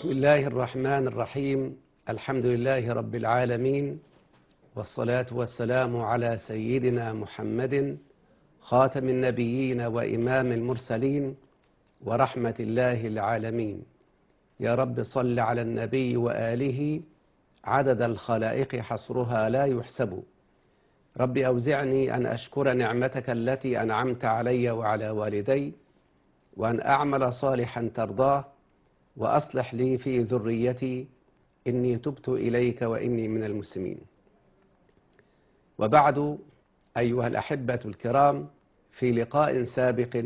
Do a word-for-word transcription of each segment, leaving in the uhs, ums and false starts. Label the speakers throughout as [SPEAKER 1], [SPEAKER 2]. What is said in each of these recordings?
[SPEAKER 1] بسم الله الرحمن الرحيم. الحمد لله رب العالمين، والصلاة والسلام على سيدنا محمد خاتم النبيين وإمام المرسلين ورحمة الله العالمين. يا رب صل على النبي وآله عدد الخلائق حصرها لا يحسب. رب أوزعني أن أشكر نعمتك التي أنعمت علي وعلى والدي، وأن أعمل صالحا ترضاه، وأصلح لي في ذريتي إني تبت إليك وإني من المسلمين. وبعد، أيها الأحبة الكرام، في لقاء سابق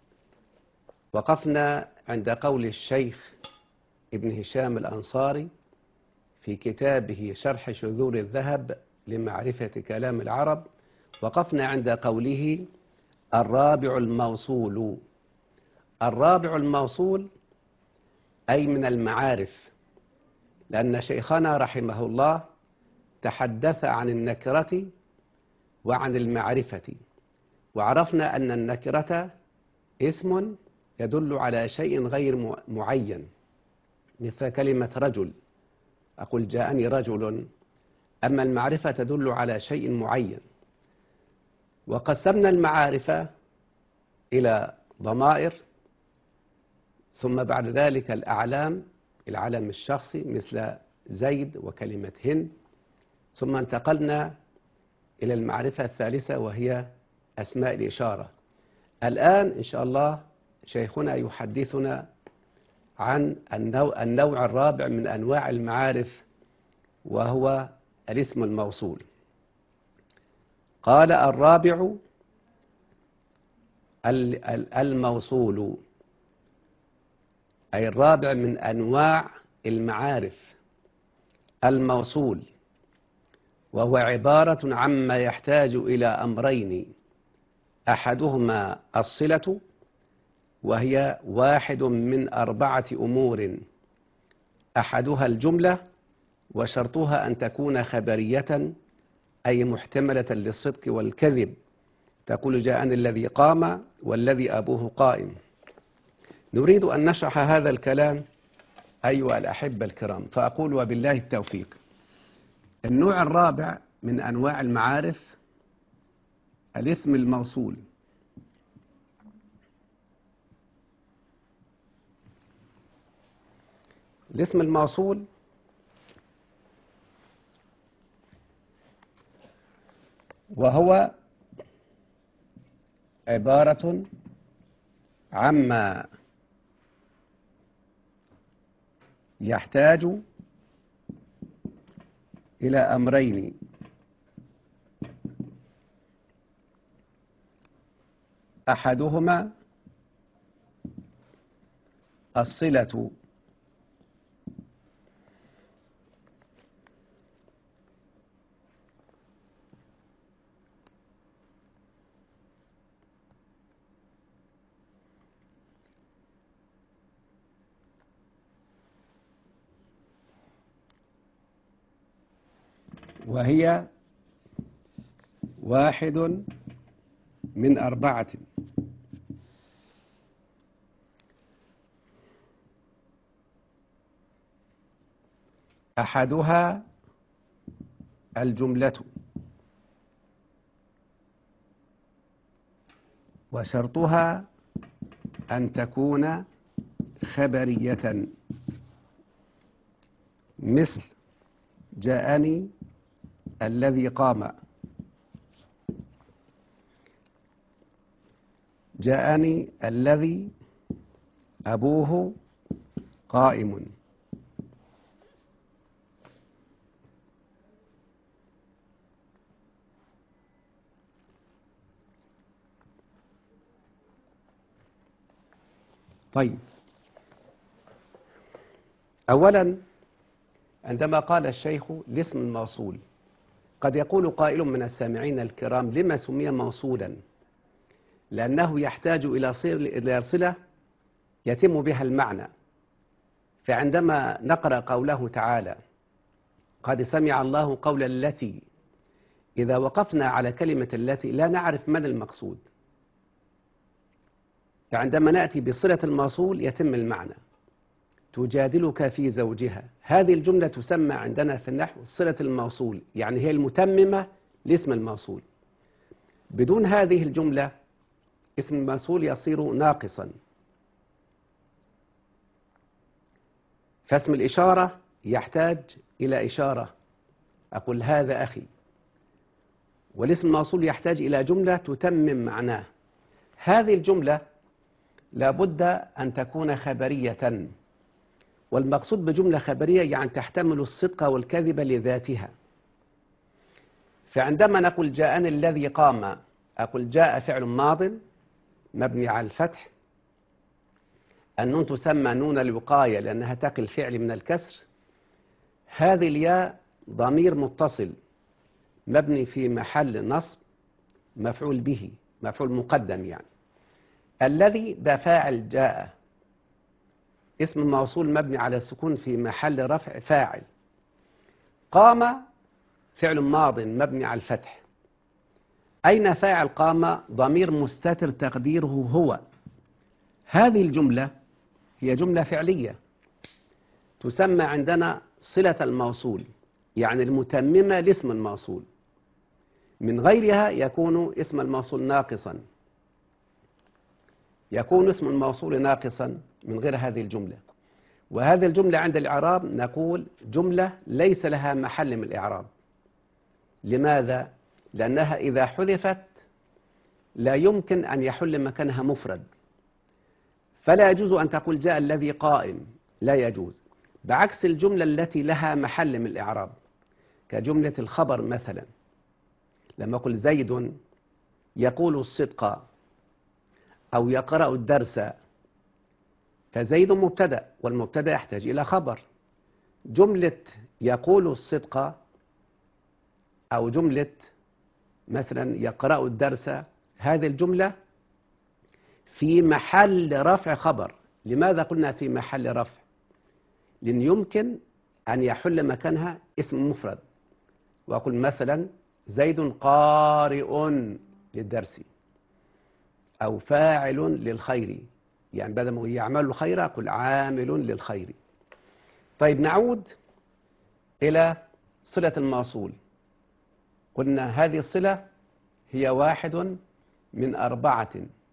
[SPEAKER 1] وقفنا عند قول الشيخ ابن هشام الأنصاري في كتابه شرح شذور الذهب لمعرفة كلام العرب. وقفنا عند قوله الرابع الموصول. الرابع الموصول أي من المعارف، لأن شيخنا رحمه الله تحدث عن النكرة وعن المعرفة، وعرفنا أن النكرة اسم يدل على شيء غير معين، مثل كلمة رجل، أقول جاءني رجل. أما المعرفة تدل على شيء معين. وقسمنا المعارف إلى ضمائر، ثم بعد ذلك الأعلام، العلم الشخصي مثل زيد وكلمة هند، ثم انتقلنا إلى المعرفة الثالثة وهي أسماء الإشارة. الآن إن شاء الله شيخنا يحدثنا عن النوع, النوع الرابع من أنواع المعارف، وهو الاسم الموصول. قال الرابع الموصول، أي الرابع من أنواع المعارف الموصول، وهو عبارة عما يحتاج إلى أمرين: أحدهما الصلة، وهي واحد من أربعة أمور، أحدها الجملة، وشرطها أن تكون خبرية أي محتملة للصدق والكذب، تقول جاءني الذي قام والذي أبوه قائم. نريد أن نشرح هذا الكلام أيها الأحبة الكرام، فأقول وبالله التوفيق. النوع الرابع من أنواع المعارف الاسم الموصول. الاسم الموصول وهو عبارة عما يحتاج إلى أمرين: أحدهما الصلة، وهي واحد من أربعة. أحدها الجملة، وشرطها أن تكون خبرية، مثل جاءني الذي قام، جاءني الذي أبوه قائم. طيب، أولا عندما قال الشيخ الاسم الموصول، قد يقول قائل من السامعين الكرام: لما سمي موصولا؟ لأنه يحتاج إلى صلة يتم بها المعنى. فعندما نقرأ قوله تعالى: قد سمع الله قول التي، إذا وقفنا على كلمة التي لا نعرف من المقصود، فعندما نأتي بصلة الموصول يتم المعنى. تجادلك في زوجها. هذه الجملة تسمى عندنا في النحو صلة الموصول، يعني هي المتممة لاسم الموصول. بدون هذه الجملة اسم الموصول يصير ناقصا. فاسم الإشارة يحتاج إلى إشارة، أقول هذا أخي. والاسم الموصول يحتاج إلى جملة تتمم معناه. هذه الجملة لابد أن تكون خبرية، والمقصود بجملة خبرية يعني تحتمل الصدق والكذب لذاتها. فعندما نقول جاءني الذي قام، أقول جاء فعل ماض مبني على الفتح، النون تسمى نون الوقاية لأنها تقي الفعل من الكسر. هذه الياء ضمير متصل مبني في محل نصب مفعول به، مفعول مقدم يعني. الذي ده فاعل جاء، اسم موصول مبني على السكون في محل رفع فاعل. قام فعل ماض مبني على الفتح. أين فاعل قام؟ ضمير مستتر تقديره هو. هذه الجملة هي جملة فعلية تسمى عندنا صلة الموصول، يعني المتممة لاسم الموصول. من غيرها يكون اسم الموصول ناقصا، يكون اسم الموصول ناقصا من غير هذه الجملة. وهذه الجملة عند الإعراب نقول جملة ليس لها محل من الإعراب. لماذا؟ لأنها إذا حذفت لا يمكن أن يحل مكانها مفرد، فلا يجوز أن تقول جاء الذي قائم، لا يجوز. بعكس الجملة التي لها محل من الإعراب كجملة الخبر مثلا، لما أقول زيد يقول الصدق أو يقرأ الدرس، فزيد مبتدأ والمبتدأ يحتاج إلى خبر. جملة يقول الصدق أو جملة مثلا يقرأ الدرس، هذه الجملة في محل رفع خبر. لماذا قلنا في محل رفع؟ لأن يمكن أن يحل مكانها اسم مفرد، وأقول مثلا زيد قارئ للدرس أو فاعل للخير، يعني بدل ما يعمل الخير أقول عامل للخير. طيب نعود إلى صلة الموصول. قلنا هذه الصلة هي واحد من أربعة،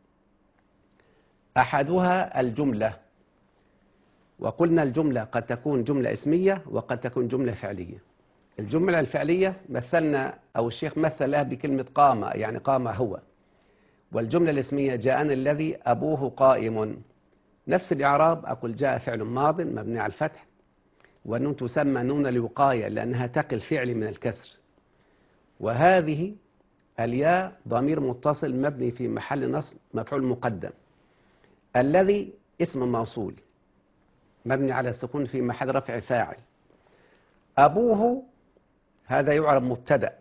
[SPEAKER 1] أحدها الجملة، وقلنا الجملة قد تكون جملة اسمية وقد تكون جملة فعلية. الجملة الفعلية مثلنا أو الشيخ مثل لها بكلمة قام، يعني قام هو. والجملة الاسمية جاءني الذي أبوه قائم، نفس الإعراب، أقول جاء فعل ماض مبني على الفتح، والنون تسمى نون الوقاية لأنها تقي الفعل من الكسر. وهذه الياء ضمير متصل مبني في محل نصب مفعول مقدم. الذي اسم موصول مبني على السكون في محل رفع فاعل. أبوه هذا يعرب مبتدأ.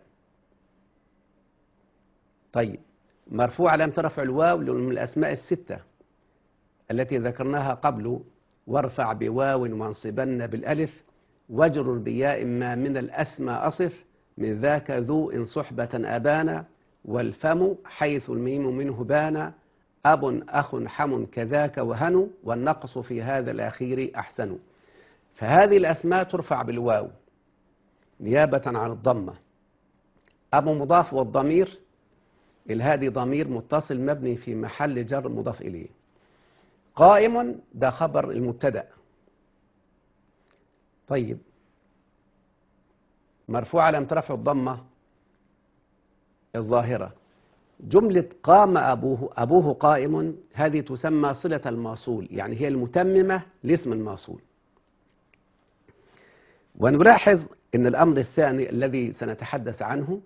[SPEAKER 1] طيب مرفوع علامة رفع الواو من الأسماء الستة التي ذكرناها قبل، وارفع بواو وانصبن بالألف واجرر بياء ما من الأسماء أصف، من ذاك ذو إن صحبة أبانا، والفم حيث الميم منه بانا، أب أخ حم كذاك وهن، والنقص في هذا الأخير أحسن. فهذه الأسماء ترفع بالواو نيابة عن الضمة. أبو مضاف والضمير الهادي ضمير متصل مبني في محل جر مضاف إليه. قائم ده خبر المبتدأ. طيب مرفوع علامة رفع الضمة الظاهرة. جملة قام أبوه، أبوه قائم، هذه تسمى صلة الموصول، يعني هي المتممة لاسم الموصول. ونلاحظ أن الأمر الثاني الذي سنتحدث عنه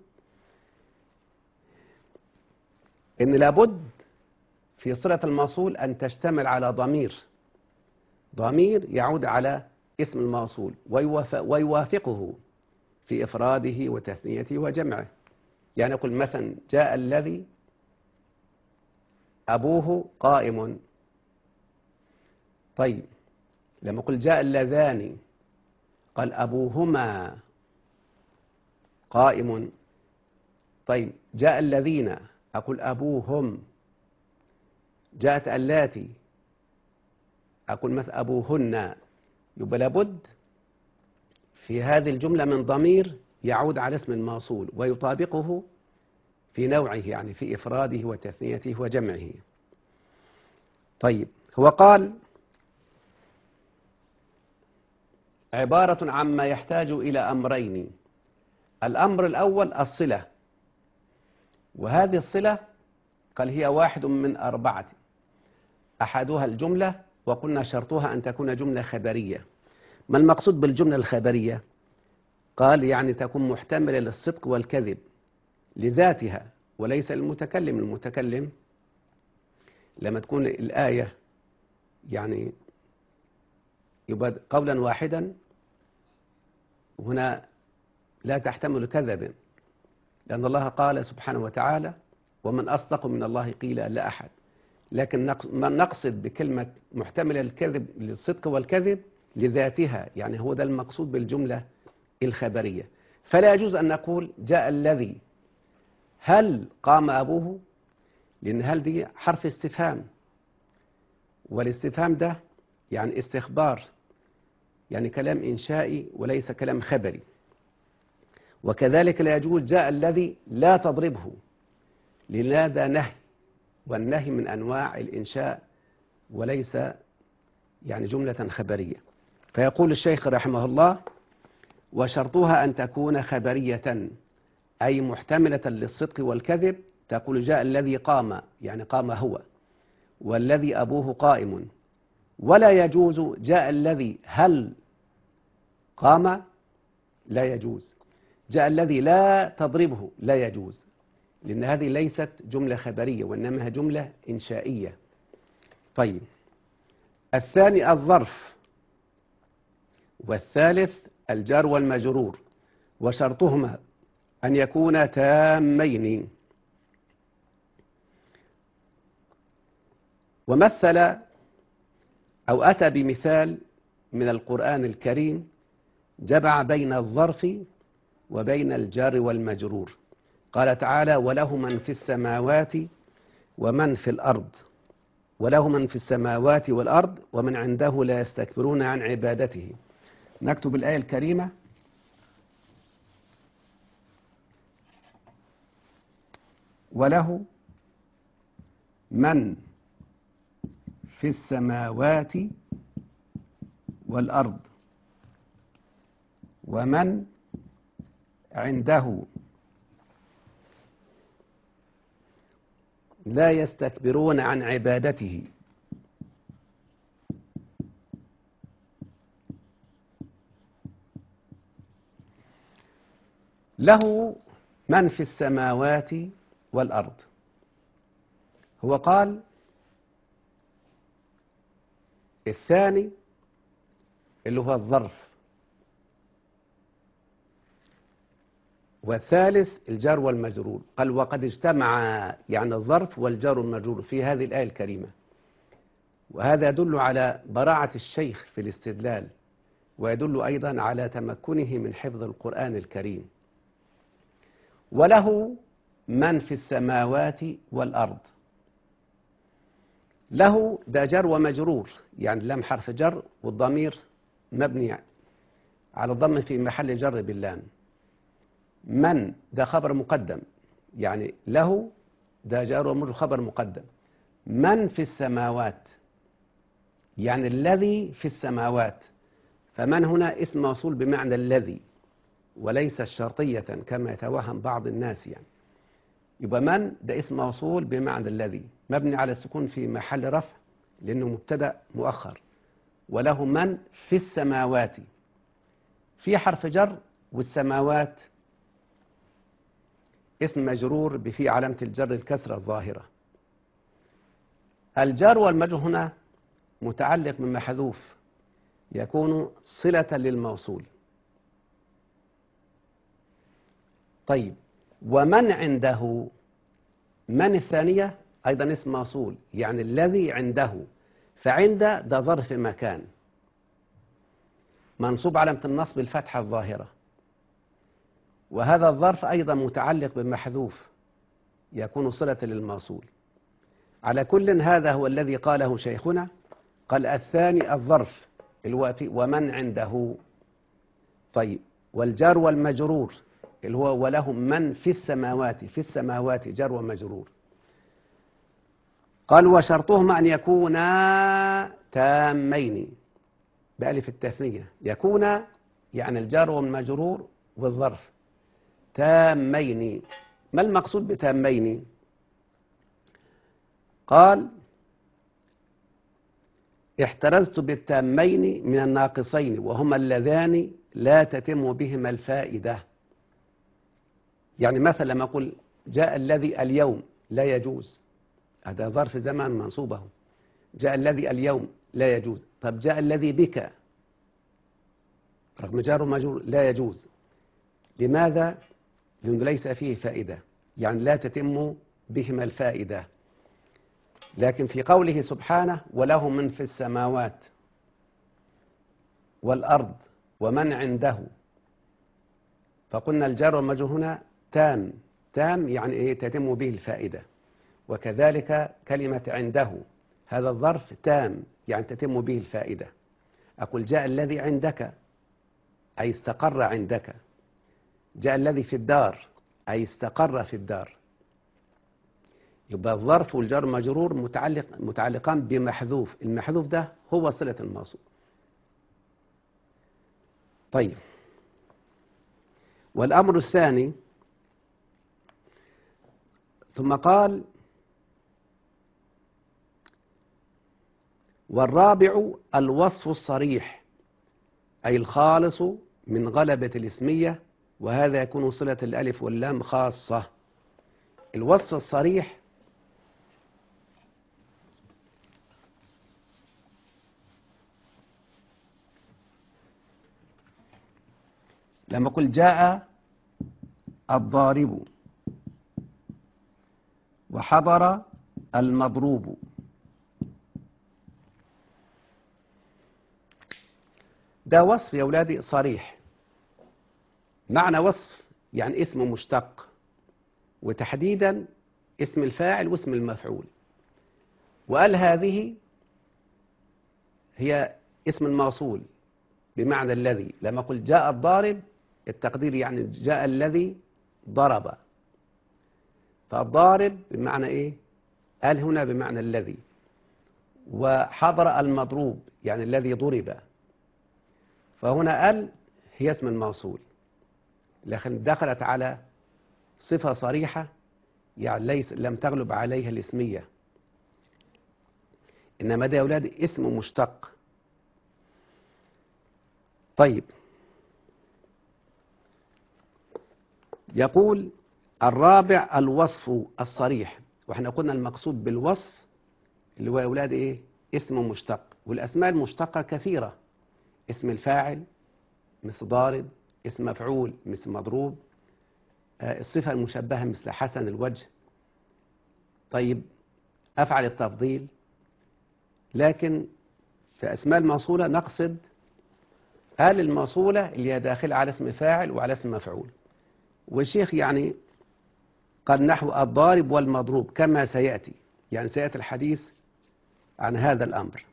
[SPEAKER 1] أن لابد في صلة الموصول أن تشتمل على ضمير، ضمير يعود على اسم الموصول ويوافقه في إفراده وتثنيته وجمعه. يعني أقول مثلا جاء الذي أبوه قائم. طيب لما أقول جاء اللذان قال أبوهما قائم. طيب جاء الذين أقول أبوهم. جاءت اللاتي أقول مثلا أبوهن. يبقى لابد في هذه الجملة من ضمير يعود على اسم الموصول ويطابقه في نوعه، يعني في إفراده وتثنيته وجمعه. طيب، هو قال عبارة عما يحتاج إلى أمرين. الأمر الأول الصلة، وهذه الصلة قال هي واحد من أربعة، أحدها الجملة، وقلنا شرطها أن تكون جملة خبرية. ما المقصود بالجملة الخبرية؟ قال يعني تكون محتملة للصدق والكذب لذاتها وليس للمتكلم. المتكلم لما تكون الآية يعني يبقى قولا واحدا، هنا لا تحتمل كذبا، لأن الله قال سبحانه وتعالى ومن أصدق من الله قيلا لا أحد. لكن ما نقصد بكلمة محتملة الكذب للصدق والكذب لذاتها، يعني هو ده المقصود بالجملة الخبرية. فلا يجوز أن نقول جاء الذي هل قام أبوه، لأن هل دي حرف استفهام، والاستفهام ده يعني استخبار، يعني كلام إنشائي وليس كلام خبري. وكذلك لا يجوز جاء الذي لا تضربه، لأن هذا نهي، والنهي من أنواع الإنشاء وليس يعني جملة خبرية. فيقول الشيخ رحمه الله وشرطها أن تكون خبرية أي محتملة للصدق والكذب. تقول جاء الذي قام، يعني قام هو، والذي أبوه قائم. ولا يجوز جاء الذي هل قام، لا يجوز. جاء الذي لا تضربه، لا يجوز، لأن هذه ليست جملة خبرية وإنما جملة إنشائية. طيب، الثاني الظرف، والثالث الجار والمجرور، وشرطهما أن يكونا تامين. ومثل أو أتى بمثال من القرآن الكريم جمع بين الظرف وبين الجار والمجرور. قال تعالى وله من في السماوات ومن في الأرض، وله من في السماوات والأرض ومن عنده لا يستكبرون عن عبادته. نكتب الآية الكريمة وله من في السماوات والأرض ومن عنده لا يستكبرون عن عبادته. له من في السماوات والأرض، هو قال الثاني اللي هو الظرف، والثالث الجار والمجرور. قال وقد اجتمع يعني الظرف والجار والمجرور في هذه الآية الكريمة، وهذا يدل على براعة الشيخ في الاستدلال، ويدل أيضا على تمكنه من حفظ القرآن الكريم. وله من في السماوات والأرض، له ده جر ومجرور، يعني اللام حرف جر والضمير مبني على الضم في محل جر باللام. من ده خبر مقدم، يعني له ده جار ومجرور خبر مقدم. من في السماوات يعني الذي في السماوات، فمن هنا اسم موصول بمعنى الذي وليس شرطية كما يتوهم بعض الناس. يعني يبقى من ده اسم موصول بمعنى الذي مبني على السكون في محل رفع لأنه مبتدأ مؤخر. وله من في السماوات في حرف جر، والسماوات اسم مجرور بفي علامة الجر الكسرة الظاهرة. الجار والمجرور هنا متعلق بمحذوف يكون صلة للموصول. طيب، ومن عنده، من الثانية أيضا اسم موصول يعني الذي عنده، فعند ده ظرف مكان منصوب علامة النصب الفتحة الظاهرة، وهذا الظرف أيضا متعلق بمحذوف يكون صلة للموصول. على كل هذا هو الذي قاله شيخنا، قال الثاني الظرف اللي هو في ومن عنده. طيب والجار والمجرور اللي هو ولهم من في السماوات، في السماوات جار ومجرور. قال وشرطهما أن يكونا تامين بألف التثنية. يكون يعني الجار والمجرور والظرف تامين. ما المقصود بتامين؟ قال احترزت بالتامين من الناقصين وهما اللذان لا تتم بهما الفائدة. يعني مثلا لما أقول جاء الذي اليوم لا يجوز، هذا ظرف زمان منصوبه. جاء الذي اليوم لا يجوز. طب جاء الذي بك رغم جار ومجرور لا يجوز. لماذا؟ لأنه ليس فيه فائدة، يعني لا تتم بهما الفائدة. لكن في قوله سبحانه وله من في السماوات والأرض ومن عنده، فقلنا الجار والمجرور هنا تام. تام يعني إيه؟ تتم به الفائدة. وكذلك كلمة عنده هذا الظرف تام يعني تتم به الفائدة. أقول جاء الذي عندك أي استقر عندك. جاء الذي في الدار أي استقر في الدار. يبقى الظرف والجار مجرور متعلق متعلقان بمحذوف. المحذوف ده هو صلة الموصول. طيب والأمر الثاني ثم قال والرابع الوصف الصريح أي الخالص من غلبة الاسمية، وهذا يكون صلة الألف واللام خاصة. الوصف الصريح لما قل جاء الضارب وحضر المضروب، ده وصف يا أولادي صريح. معنى وصف يعني اسم مشتق، وتحديدا اسم الفاعل واسم المفعول. وقال هذه هي اسم الموصول بمعنى الذي. لما قل جاء الضارب التقدير يعني جاء الذي ضرب. فالضارب بمعنى ايه؟ قال هنا بمعنى الذي. وحضر المضروب يعني الذي ضرب. فهنا قال هي اسم الموصول، لكن دخلت على صفة صريحة يعني ليس لم تغلب عليها الاسمية، إنما ده يا أولاد اسم مشتق. طيب يقول الرابع الوصف الصريح. واحنا قلنا المقصود بالوصف اللي هو يا أولاد إيه؟ اسم مشتق. والأسماء المشتقة كثيرة. اسم الفاعل مثل ضارب، اسم مفعول مثل مضروب، الصفة المشبهة مثل حسن الوجه. طيب أفعل التفضيل. لكن في أسماء الموصولة نقصد آل الموصولة اللي هي داخلة على اسم فاعل وعلى اسم مفعول. والشيخ يعني قال نحو الضارب والمضروب كما سيأتي، يعني سيأتي الحديث عن هذا الأمر.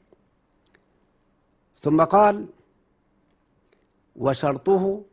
[SPEAKER 1] ثم قال وشرطه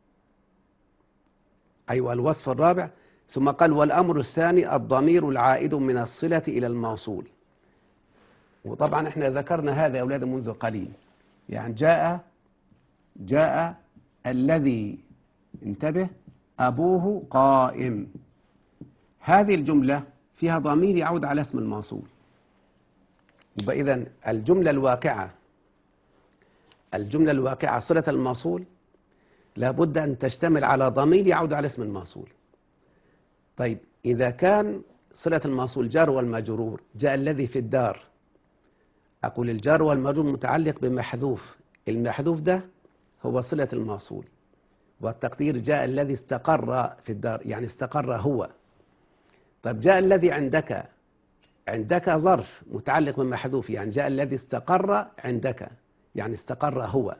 [SPEAKER 1] أيوة الوصف الرابع. ثم قال والأمر الثاني الضمير العائد من الصلة إلى الموصول. وطبعا احنا ذكرنا هذا يا أولاد منذ قليل. يعني جاء جاء الذي انتبه أبوه قائم. هذه الجملة فيها ضمير يعود على اسم الموصول. يبقى إذن الجملة الواقعة الجملة الواقعة صلة الموصول لابد أن تشتمل على ضمير يعود على اسم الموصول. طيب إذا كان صلة الموصول جار والمجرور جاء الذي في الدار، أقول الجار والمجرور متعلق بمحذوف. المحذوف ده هو صلة الموصول، والتقدير جاء الذي استقر في الدار يعني استقر هو. طيب جاء الذي عندك، عندك ظرف متعلق بمحذوف يعني جاء الذي استقر عندك يعني استقر هو.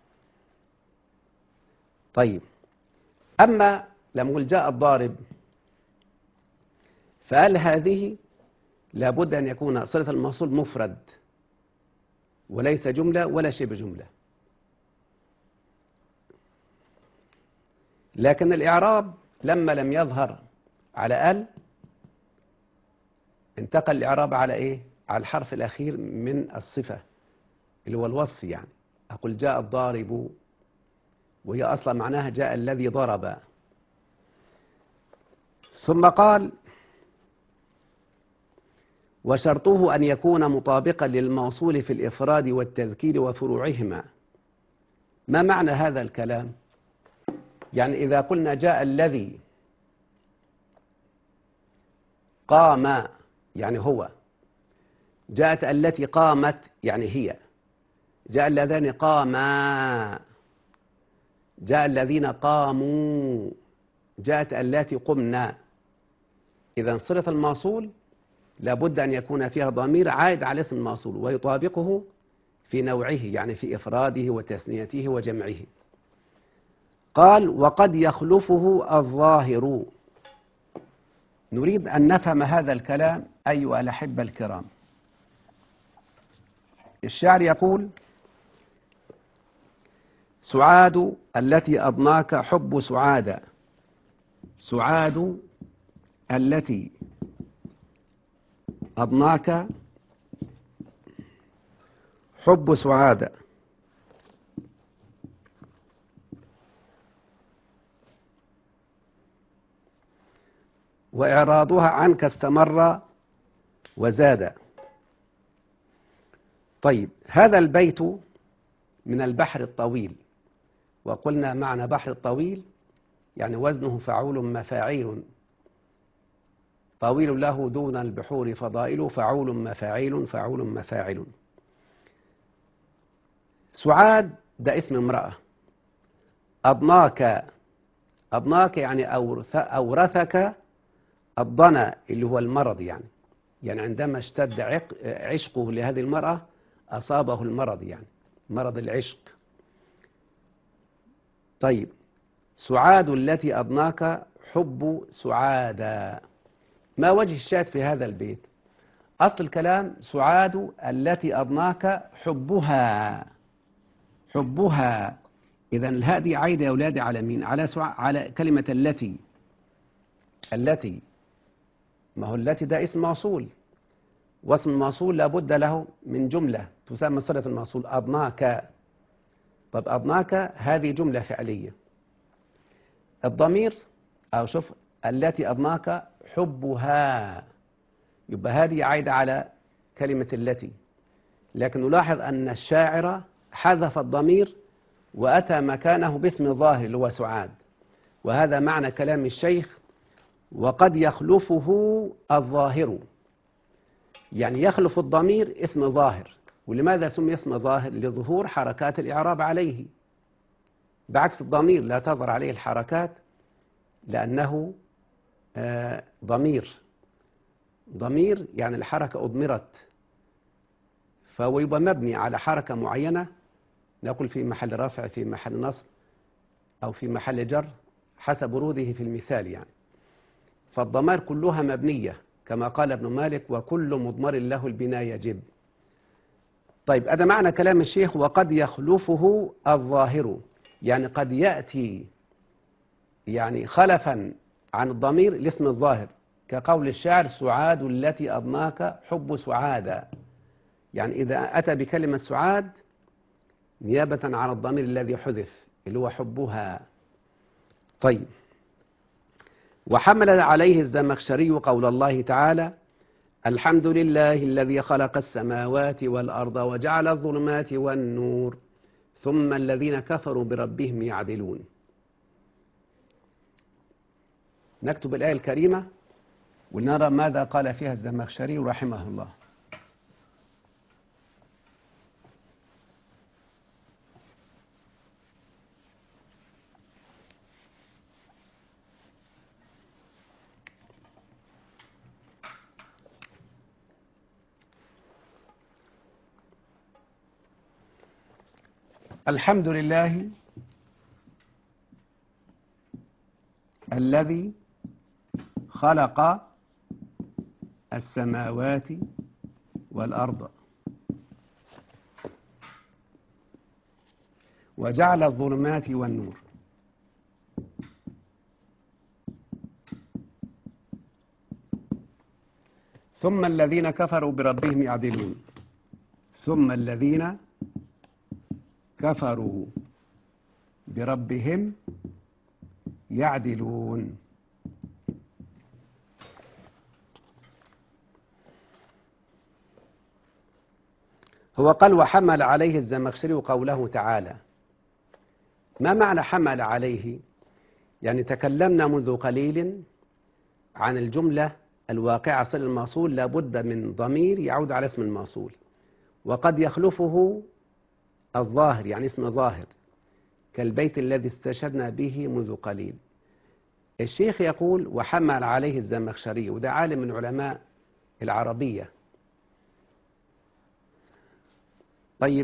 [SPEAKER 1] طيب أما لما نقول جاء الضارب فقال هذه لابد أن يكون صلة الموصول مفرد، وليس جملة ولا شبه جملة. لكن الإعراب لما لم يظهر على ال انتقل الإعراب على إيه؟ على الحرف الأخير من الصفة اللي هو الوصف. يعني أقول جاء الضارب، وهي أصلا معناها جاء الذي ضرب. ثم قال وشرطه أن يكون مطابقا للموصول في الإفراد والتذكير وفروعهما. ما معنى هذا الكلام؟ يعني إذا قلنا جاء الذي قام يعني هو، جاءت التي قامت يعني هي، جاء اللذان قاما، جاء الذين قاموا، جاءت اللاتي قمنا. إذا صلة الموصول لابد أن يكون فيها ضمير عائد على اسم الموصول ويطابقه في نوعه، يعني في إفراده وتثنيته وجمعه. قال وقد يخلفه الظاهر. نريد أن نفهم هذا الكلام أيها الأحبة الكرام. الشاعر يقول سعاد التي أضناك حب سعادة، سعاد التي أضناك حب سعادة. وإعراضها عنك استمر وزاد. طيب هذا البيت من البحر الطويل، وقلنا معنى بحر الطويل يعني وزنه فعول مفاعيل، طويل له دون البحور فضائل، فعول مفاعيل فعول مفاعل. سعاد ده اسم امرأة. أضناك، أضناك يعني أورث أورثك الضنا اللي هو المرض. يعني يعني عندما اشتد عشقه لهذه المرأة أصابه المرض، يعني مرض العشق. طيب سعاد التي أضناك حب سعادة. ما وجه الشاهد في هذا البيت؟ أصل الكلام سعاد التي أضناك حبها، حبها. إذا الهاء دي عايدة يا أولادي على مين؟ على سع... على كلمة التي. التي، ما هو التي ده اسم موصول، واسم الموصول لابد له من جملة تسمى صلة الموصول. أضناك، طب أضناك هذه جملة فعلية. الضمير أو شوف التي أضناك حبها، يبقى هذه عايدة على كلمة التي. لكن نلاحظ أن الشاعر حذف الضمير وأتى مكانه باسم ظاهر اللي هو سعاد. وهذا معنى كلام الشيخ وقد يخلفه الظاهر، يعني يخلف الضمير اسم ظاهر. ولماذا سمي اسم ظاهر؟ لظهور حركات الإعراب عليه، بعكس الضمير لا تظهر عليه الحركات لأنه آه ضمير. ضمير يعني الحركة أضمرت، فهو يبقى مبني على حركة معينة، نقول في محل رفع، في محل نصب، أو في محل جر حسب وروده في المثال. يعني فالضمائر كلها مبنية كما قال ابن مالك وكل مضمر له البناء يجب. طيب هذا معنى كلام الشيخ وقد يخلفه الظاهر، يعني قد يأتي يعني خلفا عن الضمير الاسم الظاهر، كقول الشاعر سعاد التي أضناك حب سعادة. يعني إذا أتى بكلمة سعاد نيابة عن الضمير الذي حذف اللي هو حبها. طيب وحمل عليه الزمخشري قول الله تعالى الحمد لله الذي خلق السماوات والأرض وجعل الظلمات والنور ثم الذين كفروا بربهم يعدلون. نكتب الآية الكريمة ونرى ماذا قال فيها الزمخشري رحمه الله. الحمد لله الذي خلق السماوات والأرض وجعل الظلمات والنور. ثم الذين كفروا بربهم يعدلون. ثم الذين كفروا بربهم يعدلون. هو قال وحمل عليه الزمخشري قوله تعالى. ما معنى حمل عليه؟ يعني تكلمنا منذ قليل عن الجملة الواقعة صلة الموصول لابد من ضمير يعود على اسم الموصول، وقد يخلفه الظاهر يعني اسم ظاهر، كالبيت الذي استشهدنا به منذ قليل. الشيخ يقول وحمل عليه الزمخشري، وده عالم من علماء العربية. طيب،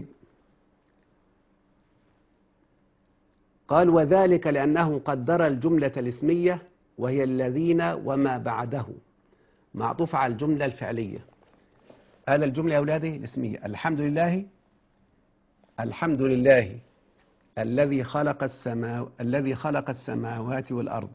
[SPEAKER 1] قال وذلك لأنه قدر الجملة الاسمية وهي الذين وما بعده معطوف على الجملة الفعلية. قال الجملة يا أولادي الاسمية الحمد لله، الحمد لله الذي خلق السماو الذي خلق السماوات والأرض.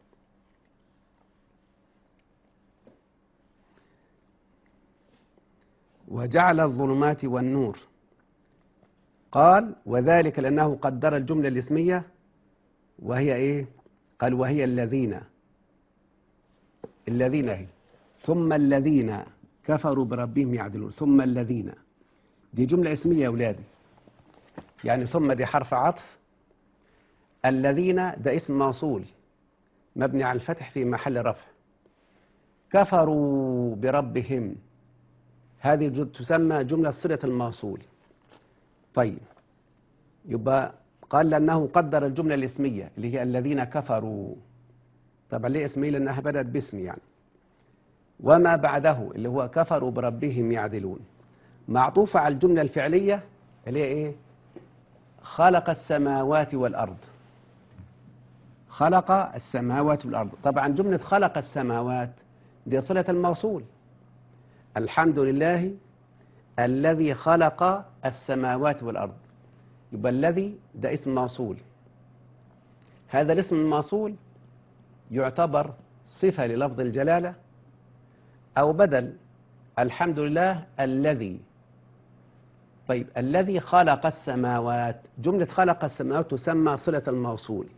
[SPEAKER 1] وجعل الظلمات والنور. قال وذلك لأنه قدر الجملة الاسمية وهي إيه؟ قال وهي الذين الذين هي ثم الذين كفروا بربهم يعدلون. ثم الذين دي جملة اسمية يا أولادي، يعني ثم دي حرف عطف، الذين ده اسم موصول مبني على الفتح في محل رفع. كفروا بربهم هذه تسمى جملة صلة الموصول. طيب، يبقى قال لأنه قدر الجملة الاسمية اللي هي الذين كفروا. طبعا ليه اسمية؟ لأنها بدأت باسم يعني. وما بعده اللي هو كفروا بربهم يعدلون معطوفة على الجملة الفعلية اللي هي إيه؟ خلق السماوات والأرض. خلق السماوات والأرض. طبعا جملة خلق السماوات دي صلة الموصول. الحمد لله الذي خلق السماوات والأرض. يبقى الذي ده اسم موصول. هذا الاسم الموصول يعتبر صفة للفظ الجلالة أو بدل الحمد لله الذي. طيب، الذي خلق السماوات، جملة خلق السماوات تسمى صلة الموصول.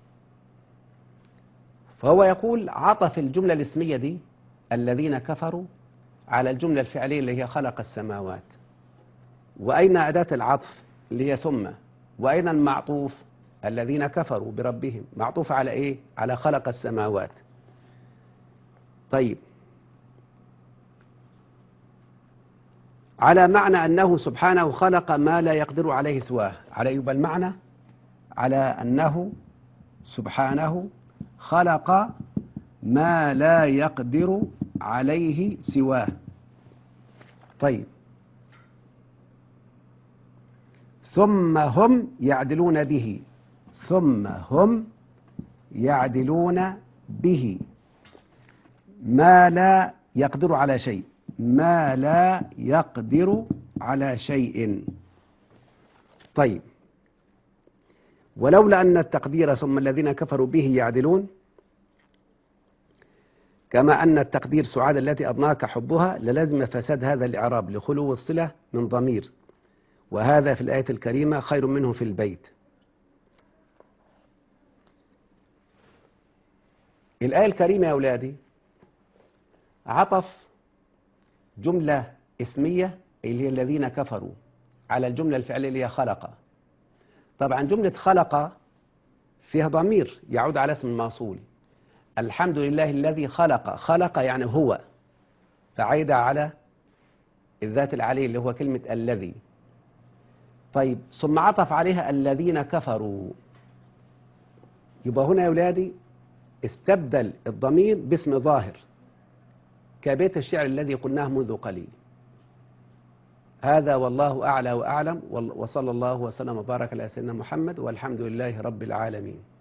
[SPEAKER 1] فهو يقول عطف الجملة الاسمية دي الذين كفروا على الجملة الفعلية اللي هي خلق السماوات. وأين أداة العطف اللي هي ثم؟ وأين المعطوف؟ الذين كفروا بربهم معطوف على إيه؟ على خلق السماوات. طيب، على معنى أنه سبحانه خلق ما لا يقدر عليه سواه. على يبقى المعنى على أنه سبحانه خلق ما لا يقدر عليه سواه. طيب، ثم هم يعدلون به. ثم هم يعدلون به ما لا يقدر على شيء. ما لا يقدر على شيء. طيب، ولولا أن التقدير ثم الذين كفروا به يعدلون، كما أن التقدير سعاد التي أضناك حبها، للازم فساد هذا الإعراب لخلو الصلة من ضمير، وهذا في الآية الكريمة خير منه في البيت. الآية الكريمة يا أولادي عطف جملة اسمية اللي هي الذين كفروا على الجملة الفعلية اللي هي خلق. طبعا جملة خلق فيها ضمير يعود على اسم الموصول. الحمد لله الذي خلق. خلق يعني هو، فعيد على الذات العلي اللي هو كلمة الذي. طيب، ثم عطف عليها الذين كفروا. يبقى هنا يا أولادي استبدل الضمير باسم ظاهر كبيت الشعر الذي قلناه منذ قليل. هذا والله أعلى وأعلم، وصلى الله وسلم وبارك على سيدنا محمد، والحمد لله رب العالمين.